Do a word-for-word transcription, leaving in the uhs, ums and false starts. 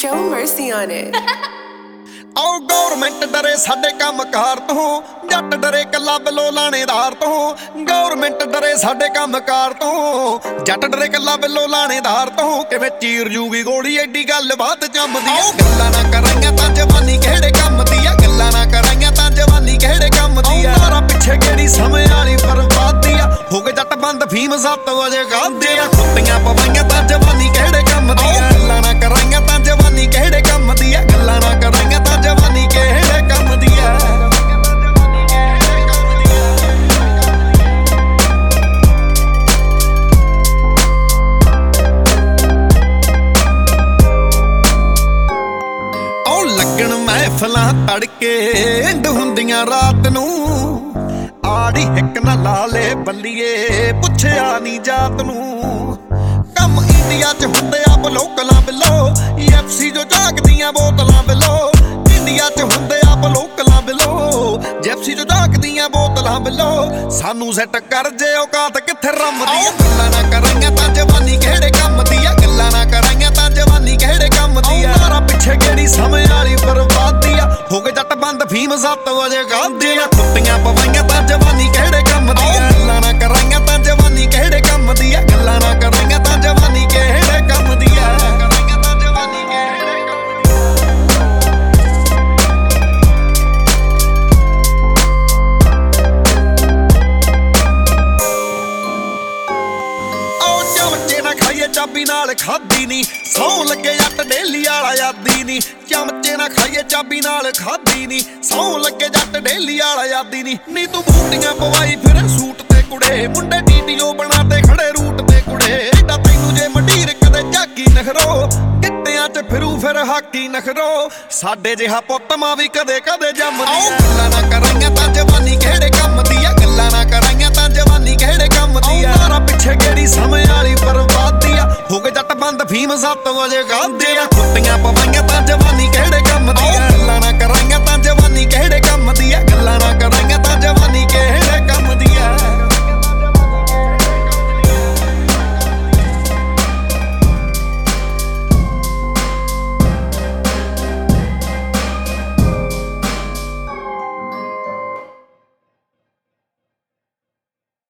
Show mercy on it. ਆਓ government ਡਰੇ ਸਾਡੇ ਕੰਮ ਕਾਰ ਤੋਂ, ਜੱਟ ਡਰੇ ਕੱਲਾ ਬਿੱਲੋ ਲਾਣੇਦਾਰ ਤੋਂ। ਗੌਰਮੈਂਟ ਡਰੇ ਸਾਡੇ ਕੰਮ ਕਾਰ ਤੋਂ, ਜੱਟ ਡਰੇ ਕੱਲਾ ਬਿੱਲੋ ਲਾਣੇਦਾਰ ਤੋਂ। ਕਿਵੇਂ ਚੀਰ ਜੂਗੀ ਗੋਲੀ ਐਡੀ ਗੱਲ ਬਾਤ ਜੰਮਦੀ ਆ। ਗੱਲਾਂ ਨਾ ਕਰਾਂਗੇ ਤਾਂ ਜਵਾਨੀ ਕਿਹੜੇ ਕੰਮ ਦੀ ਆ, ਗੱਲਾਂ ਨਾ ਕਰਾਂਗੇ ਤਾਂ ਜਵਾਨੀ ਕਿਹੜੇ ਕੰਮ ਦੀ ਆ। ਮਾਰਾ ਪਿੱਛੇ ਕਿਹੜੀ ਸਮੇਂ ਵਾਲੀ ਬਰਬਾਦੀ ਆ, ਹੋ ਗਏ ਜੱਟ ਬੰਦ ਫੀਮ ਸੱਤ ਵਜੇ ਗਾਉਂਦੇ ਆ। ਖੁੱਤੀਆਂ ਪਵਾਈਆਂ ਤਾਂ ਜਵਾਨੀ ਕਿਹੜੇ ਕੰਮ ਦੀ ਆ, ਗੱਲਾਂ ਨਾ ਕਰਾਂਗੇ ਤਾਂ ਜਵਾਨੀ ਕਿਹੜੇ ਕੰਮ ਦੀ ਆ। ਗੱਲਾਂ ਨਾ ਕਰਾਂਗੇ ਤਾਂ ਜਵਾਨੀ ਕਿਹੜੇ ਕੰਮ ਦੀ ਆ। ਆਉ ਲੱਗਣ ਮਹਿਫਲਾਂ ਤੜਕੇ ਇੰਡ ਹੁੰਦੀਆਂ ਰਾਤ ਨੂੰ, ਆੜੀ ਹਿੱਕ ਨਾ ਲਾ ਲੈ ਬੱਲੀਏ ਪੁੱਛਿਆ ਨੀ ਜਾਤ ਨੂੰ। ਕੰਮ ਇੰਡੀਆ ਚ ਹੁੰਦੇ ਆ ਬਲੋਕਲਾਂ ਬਿਲੋ, ਐਫ ਸੀ ਜੋ ਝਾਕਦੀਆਂ ਬੋਤਲਾਂ ਬਿਲੋ। ਇੰਡੀਆ ਚ ਹੁੰਦੇ ਆ ਬਲੋਕਲਾਂ ਬਿਲੋ, ਜੈਫਸੀ ਜੋ ਝਾਕਦੀਆਂ ਬੋਤਲਾਂ ਬਿਲੋ। ਸਾਨੂੰ ਸੈੱਟ ਕਰ ਜੇ ਔਕਾਤ ਕਿੱਥੇ ਰਮਦੀ ਆ। ਗੱਲਾਂ ਨਾ ਕਰਾਂਗੇ ਤਾਂ ਜਵਾਨੀ ਕਿਹੜੇ ਕੰਮ ਦੀ ਆ, ਗੱਲਾਂ ਨਾ ਕਰਾਂਗੇ ਤਾਂ ਜਵਾਨੀ ਕਿਹੜੇ ਕੰਮ ਦੀ ਆ। ਮਾਰਾ ਪਿੱਛੇ ਕਿਹੜੀ ਸਮੇਂ ਵਾਲੀ ਬਰਬਾਦੀ ਆ, ਹੋ ਗਏ ਜੱਟ ਬੰਦ ਫੀਮ ਸੱਤ ਵਜੇ ਗਾਉਂਦੇ ਆ। ਖੁੱਤੀਆਂ ਪਵਾਈਆਂ ਤਾਂ ਜਵਾਨੀ ਕਿਹੜੇ ਕੰਮ ਦੀ ਆ, ਗੱਲਾਂ ਨਾ ਕਰਾਂਗੇ ਤਾਂ ਜਵਾਨੀ ਕਿਹੜੇ ਕੰਮ ਦੀ ਆ। ਗੱਲਾਂ ਨਾ ਕਰਾਂਗੇ ਤਾਂ ਜਵਾਨੀ ਕਿਹੜੇ ਕੰਮ ਦੀ ਆ। ਖਾਈਏ ਚਾਬੀ ਨਾਲ ਖਾਦੀ ਨੀ, ਸੌ ਲੱਗੇ ਜੱਟ ਡੇਲੀ ਵਾਲਾ ਯਾਦੀ ਨੀ। ਚਮਚੇ ਨਾ ਖਾਈਏ ਚਾਬੀ ਨਾਲ ਖਾਦੀ ਨੀ, ਸੌ ਲੱਗੇ ਜੱਟ ਡੇਲੀ ਵਾਲਾ ਯਾਦੀ ਨੀ। ਨੀ ਤੂੰ ਬੂਟੀਆਂ ਪਵਾਈ ਫਿਰ ਸੂਟ ਤੇ ਕੁੜੇ, ਮੁੰਡੇ ਡੀਟੀਓ ਬਣਾ ਤੇ ਖੜੇ ਰੂਟ ਤੇ ਕੁੜੇ। ਏਡਾ ਤੈਨੂੰ ਜੇ ਮੰਡੀਰ ਕਦੇ ਝਾਕੀ ਨਖਰੋ, ਗਿੱਟਿਆਂ ਚ ਫਿਰੂ ਫਿਰ ਹਾਕੀ ਨਖਰੋ। ਸਾਡੇ ਜਿਹਾ ਪੁੱਤ ਮਾਂ ਵੀ ਕਦੇ ਕਦੇ ਜੰਮਦੀ ਆ। ਗੱਲਾਂ ਨਾ ਕਰਾਂਗੇ ਤਾਂ ਜਵਾਨੀ ਕਿਹੜੇ ਕੰਮ ਦੀ ਆ, ਗੱਲਾਂ ਨਾ ਕਰਾਂਗੇ ਤਾਂ ਜਵਾਨੀ ਕਿਹੜੇ ਕੰਮ ਦੀ ਆ। ਮਾਰਾ ਪਿੱਛੇ ਕਿਹੜੀ ਸਮੇਂ ਵਾਲੀ ਬਰਬਾਦੀ ਆ, ਹੋ ਗਏ ਜੱਟ ਬੰਦ ਫੀਮ ਸੱਤ ਵਜੇ ਗਾਉਂਦੇ ਆ। ਖੁੱਤੀਆਂ ਪਵਾਈਆਂ ਤਾਂ ਜਵਾਨੀ ਕਿਹੜੇ